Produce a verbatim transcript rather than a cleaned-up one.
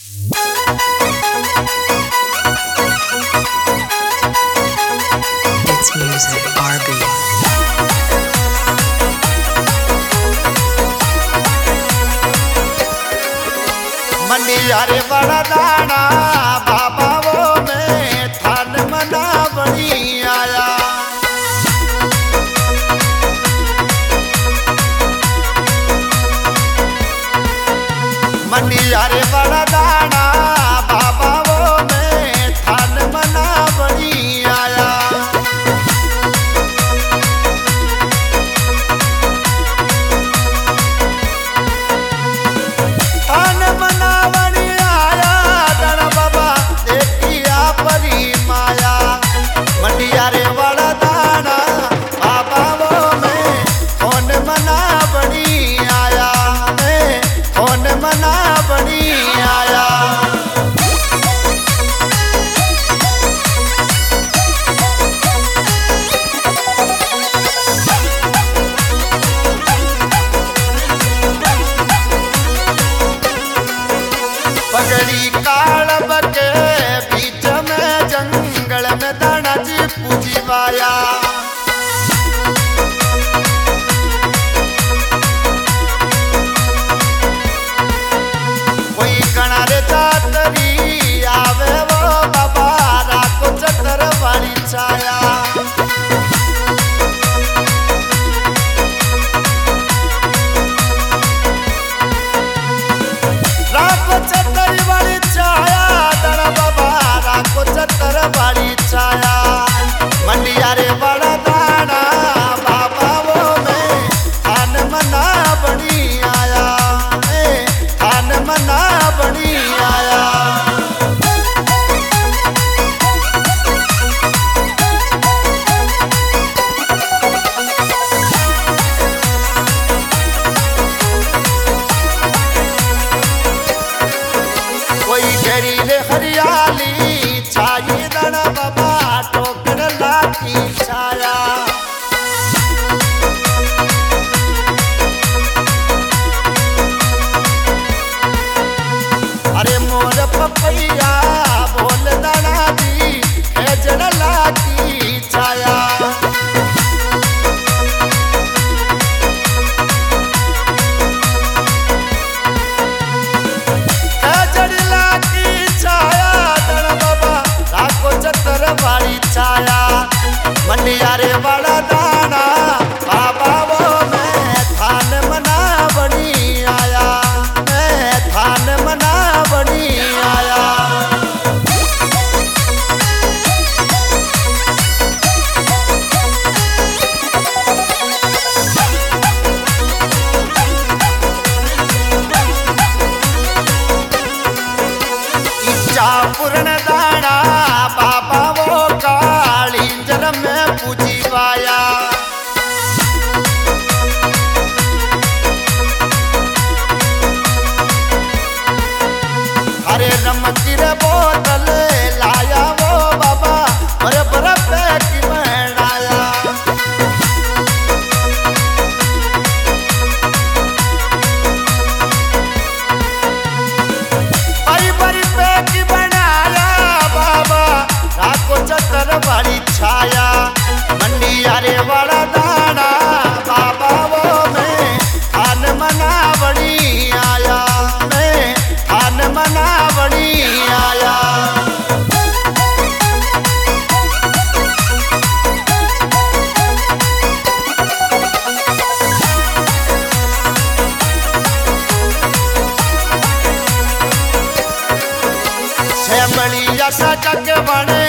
It's music, R B. मनिया रे बड़ा दाना बाबा वो में थान मना बनी आया। मनिया रे बड़ा दाना बाबा वो में थान मना बनी आया। थान मना बनी आया धन बाबा देखिया परी माया। मनिया रे बड़ा दाना बाबा वो में कौन मना बनी आया। कौन मना बनी आया। पगड़ी काल बके बीच में जंगल में दाना जी पूजीवाया। कोई गणा रे चातरी आवे वो बाबा राको चतर वाली छाया। राको चतर वाली छाया दर बाबा राको चतर वाली छाया। मंडिया रे बड़ा दाना बाबा वो में थान मना बनी आया। थान मना बनी आया। कोई घेरी ले हरियाली छाई दन बाबा टोकर लाठी छाया। अरे मोर पपैया बोल दाना दी खेजड़ लाठी छाया। खेजड़ लाठी छाया दन बाबा राको चतर वाली छाया। मनिया रे बड़ा दाना बाबा वो में थान मना बनी आया। थान मना बनी आया। इच्छा पूर्ण दाना बाबा वो काली जन्म में पूजीवाया। अरे नमक रे बोतल लाया वो बाबा अरे बर्फ की बनाया। बड़ी बड़ी पैक बनाया बाबा राको चतर वाली छाया। मंडिया रे बड़ा दाना बाबा वो में थान मना बनी आया। थान मना बनी आया। से बड़ी ऐसा जग बने